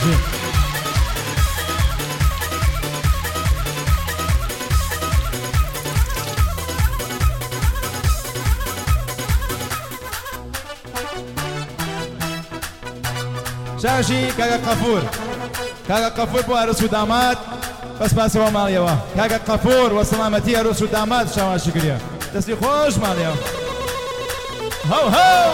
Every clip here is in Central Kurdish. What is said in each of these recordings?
باجی شاشی کاکا قەفور بۆ عروس و داماد بەس پاسەوە ماڵیەوە کاکا قەفور وە سەلامەتی عروس و داماد شاواشی کردە دەستی خۆش ماڵیەوە هەو هەو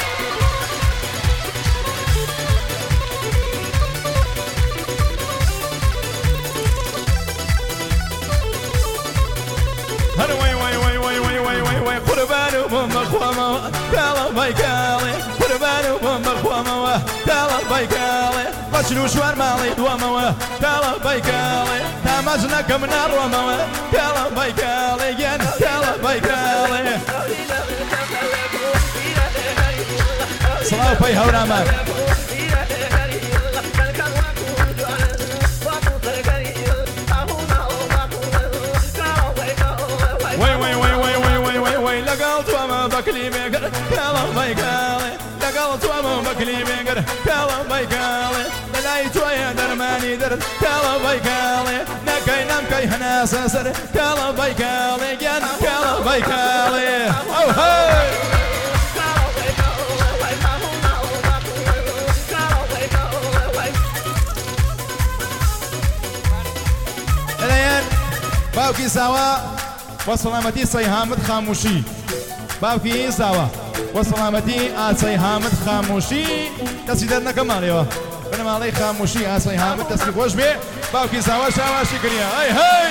هەر وای وای وای وای وای وای وای وای قوربان و بۆم بەخوامەوە کاڵە بایکاڵێ قوربان و بۆم بەخوامەوە کاڵە بایکاڵێ بەچن و شوار ماڵی دووەمەوە کاڵە بایکاڵێ تاماژ نەکەم ناڕوەمەوە کاڵە بایکاڵێ گیان کاڵە بایکاڵێ سڵاو پەی هەورامان لەگەڵ توامە بەکلی بێگەر کاڵە بایکاڵێ لەگەڵ توامە بەکلی بێگەر کاڵە بایکاڵێ لەلای تۆیە دەرمانی دەرد کاڵە بایکاڵێ نەکەی نەمکەی هەناسە سەر کاڵە بایکاڵێ گیان کاڵە بایکاڵێ ئەو هەی لەلایەن باوکی ساوا وەسەلامەتی سەیهامد خاموشی باوکی ساوا وەسەلامەتی ئاسەی هامد خاموشی دەستی دەرنەکە ماڵیەوە بنەماڵەی خاموشی ئاسەی هامد دەستی خۆش بێ باوکی ساوا شاواشی کردە ئەی هەی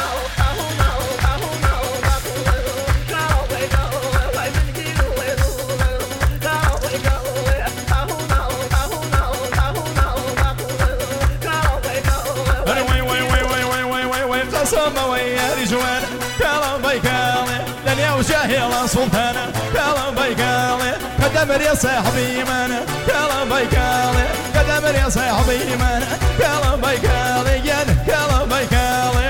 قەسەمەوەی یاری جوان کاڵە بایکاڵێ لەنێو ژاهێڵە سوڵتانە کاڵە بایکاڵێ کە دەمرێ سەحەبی منە کاڵە بایکاڵێ کە دەمرێ سەحەبی منە کاڵە بایکاڵێ گیان کاڵە بایکاڵێ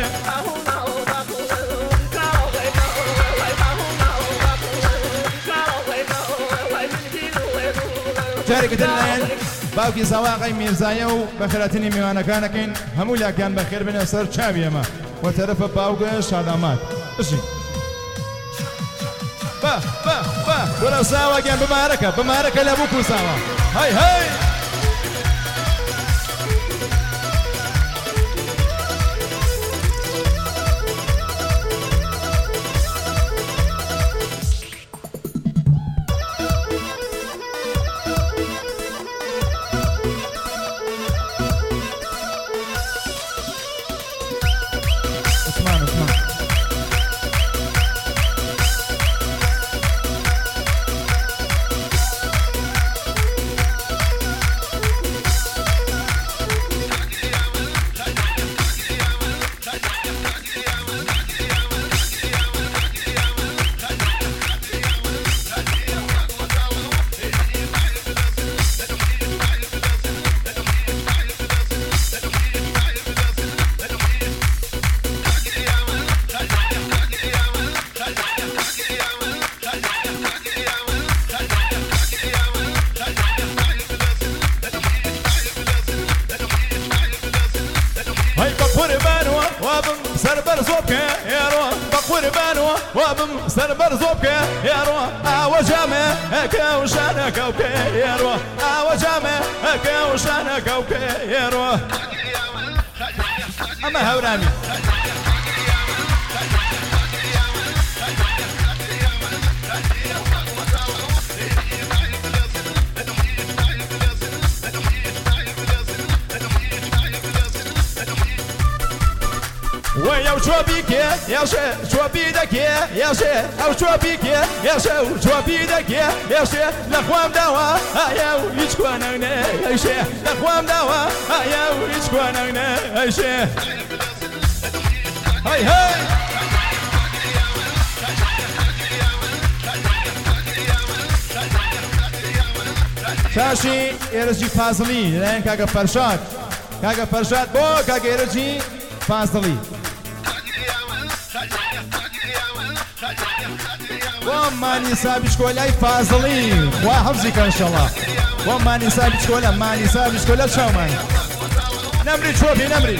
جارێکتر لەیەن باوکی ساواقی میرزایە و بەخێرەتنی میوانەکانەکەین هەموو لاکیان بەخێر بنێ سەر چاوی ئێمە وەتەرەفە باوگە شادامات بشین وەرە ساواگیان بمارەکە لە بووکو ساوا هەی هەی وابم سربر زوبكه يروى وجامه هكا وشانك اوكي يروى وجامه هكا وشانك اوكي يروى اما هورامي ويا وشوبيك يا شي شوبيدك يا شي او شوبيك يا شي شوبيدك يا شي لخوام دوا يا ويشكواننا يا شي لخوام دوا يا ويشكواننا يا شي هاي هاي شاشي ارجي فاصلي لين كاكا فرشاد بو كاكا ارجي فاصلي وماني سابش كولاي فاصلي وحفظك ان شاء الله وماني سابش كولا ماني سابش كولا شو ماني نمری چۆپی نمری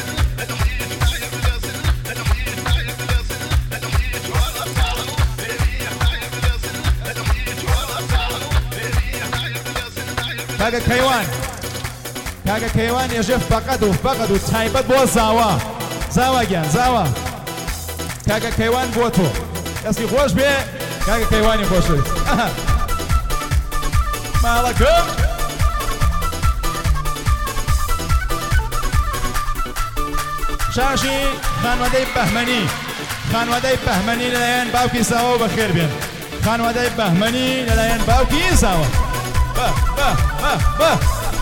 کاکە کەیوان کاکە کەیوان ێژێ فەقەت و تایبەت بۆ زاوا گیان زاوا کاکە کەیوان بۆ تۆ دەستی خۆش بێ کاکە کەیوانی خۆشویست ماڵەکەم شاشی خانوادەی بەهمەنی لەلایەن باوکی ساوە و بەخێر بێن خانوادەی بەهمەنی لەلایەن باوکی ساوە بە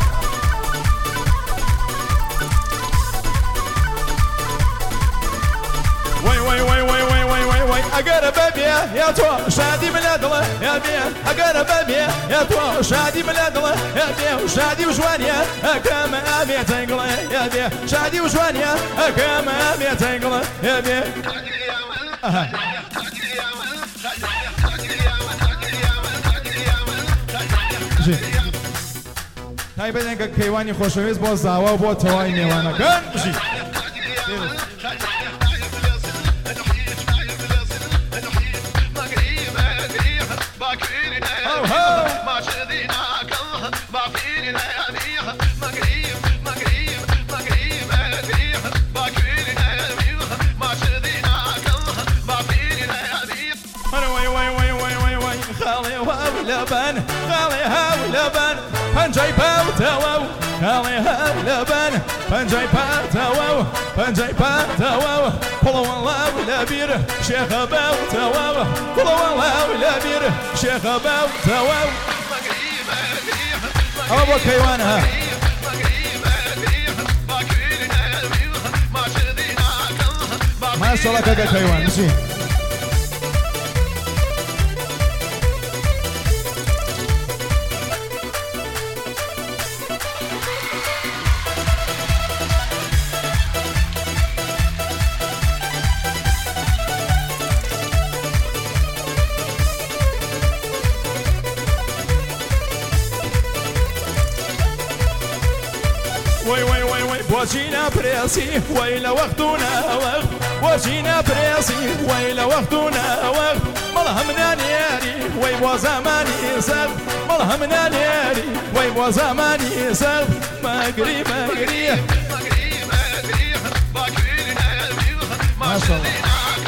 وای ئەگەرە بەبێ یا تۆ شادی منە دڵە یا بێ ئەگەرە بەبێ یا تۆ شادی منە دڵە یا بێ و شادی و جوانیە ئەکەمە ئامێ تەنگڵە یا بێ شادی و جوانیە ئەکەمە ئامێ تەنگڵە یا بێ تایبەتەن کە کەیوانی خۆشەویست بۆ زاوا و بۆ تەواوی میێوانەکان بژی پەنجەی پاوتەوە و کاڵێ هەولەبەن پەنجەی پاتەوە و پەنجەی پاتەوە و پڵەوە لاو لەبیر شێخە بەوتەوە و پڵەوە لاو لەبیر شێخە بەوتەوە و ئەوە بۆ کەیوانە ماشەڵڵا کاکە کەیوان بچین وجينا بريسي ويلا وقتنا وقت وجينا بريسي ويلا وقتنا وقت ملهمنا نياري ويبو زماني سب ملهمنا نياري ويبو زماني سب مقري ما شاء الله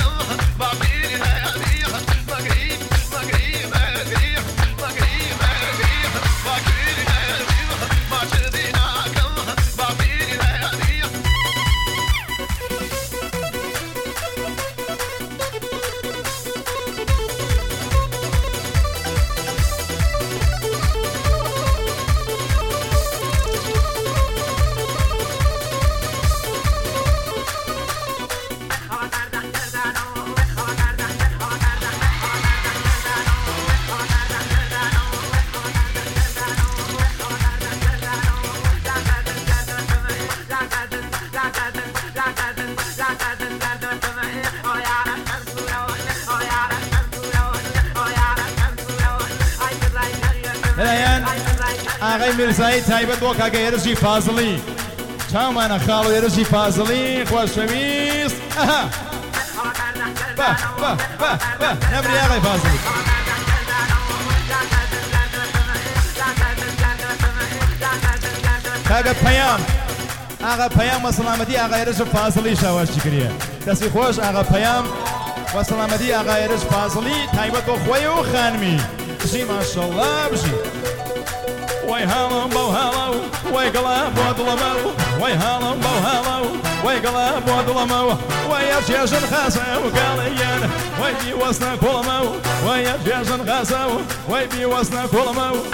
ئاغای میرزایی تایبەت بۆ کاکە هێرشی فازڵی چاومانە خاڵ و هێرشی فازڵی خۆشەویست نەبری ئاغای فازڵی کاکە پەیام ئاغا پەیام وە سەڵامەتی ئاغا هێرش فازڵی شاوەشی کردیە دەستی خۆش ئاغا پەیام وە سەڵامەتی ئاغا هێرش فازڵی تایبەت بۆ خۆی و خانمی بژی ماشەڵڵا بژی وای هاڵم بەو هاڵە و وای گەڵا بۆ دڵەمە و وای هاڵم بەو هاڵە و وای گەڵا بۆ دڵەمە و وای ئەرجێژن خاسە و گاڵەیان وای بیوەستە کوڵەمە و وای ئەرجێژن خاسە و وای بیوەستە کوڵەمە و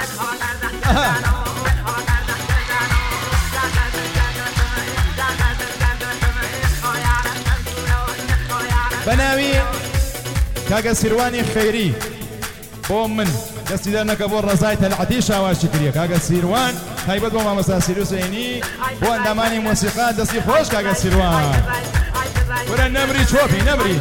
بەناوی کاگە سیروانی خەیری بۆ من دەستی دەرنەکە بۆ ڕەزای تەلعەتی شاواشی کردیە کاگە سیروان تایبەت بۆ مامۆستا سیروس عینی بۆ ئەندامانی مۆسیقا دەستی خۆش کاگە سیروان وەرە نەمری چۆپی نەمری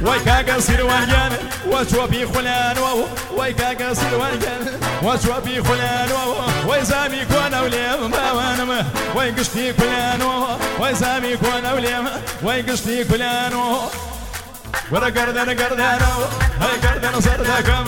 ويكا قصير والجان وشوبي خلان ويكا قصير والجان وشوبي خلان ويزامي كون أوليم باوانم ويقشتي كلان ويزامي كون أوليم ويقشتي كلان ورا قردنا هاي قردنا صردكم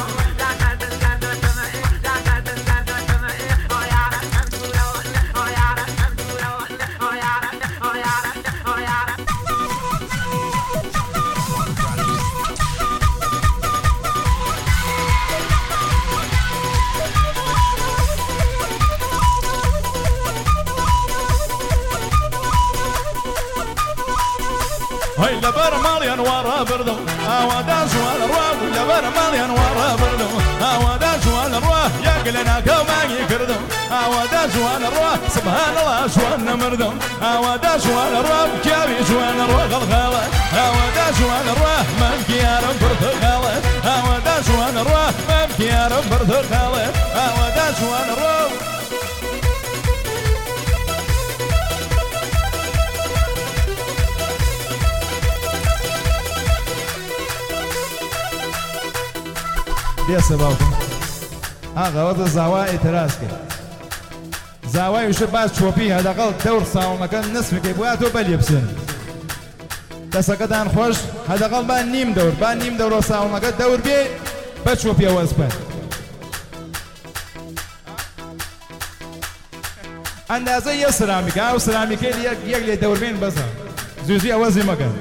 هاي لبر ماليان ورا بردو أودا جوال رواه لبر ماليان ورا بردو أودا جوال رواه يقلنا كما يكردو أودا جوال رواه سبحان الله شوان مردو أودا جوال رواه كابي جوال رواه غلغالة أودا جوال رواه ممكي يا رب برتقالة أودا جوال رواه ممكي يا رب برتقالة أودا جوال رواه يا سباكم غلط الزواء اعتراض كده زواء يشوف بعد شوفي هذا غلط دور صاوم كان نصف كيبواتو بليبسن تسكتان خوش هذا غلط بان نيم دور صاوم كان دور بي بتشوفي واسبان اندازه يا سيراميك او سيراميك يقلي دور بين بس زوزي اوزي مكان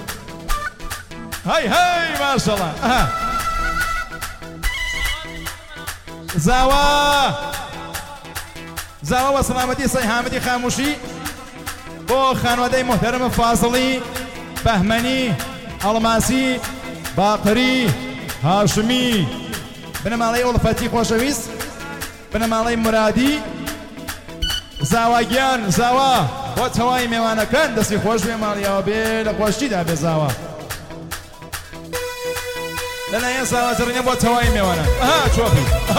هاي ما شاء الله زاوا وسلامتي سيهامتي خاموشي بو خانوادي محترم فاصلي بهمني الماسي باقري هاشمي بنمالي ولفتي خوشويس بنمالي مرادي زاوا جيان زاوا وتهواي ميوانا كان دسي خوش بمالي وبي لخوشتي دا بزاوا لنا يا زاوا زرنيا وتهواي ميوانا شوفي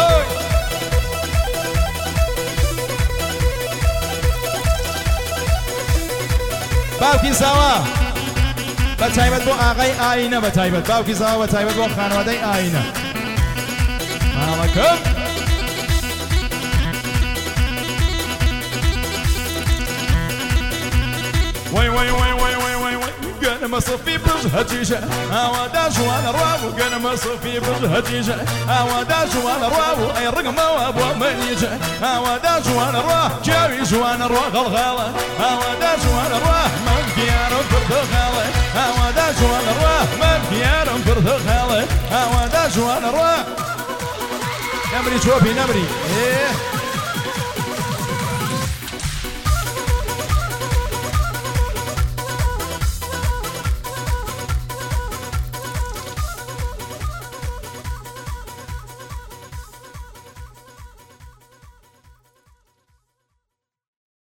باوکی زاوا بتایبت بو آقای آینه بتایبت باوکی زاوا بتایبت بو خانواده آینه مالکم وای قنا مصفي برج هتيجة أودا جوال رواه قنا مصفي برج هتيجة أودا جوال رواه أي رقم وأبو منيجة أودا جوال رواه جاوي جوال رواه غلغالة أودا جوال رواه ممكن يا رب برتقالة أودا جوال رواه ممكن يا رب برتقالة أودا جوال رواه نمري شوفي نمري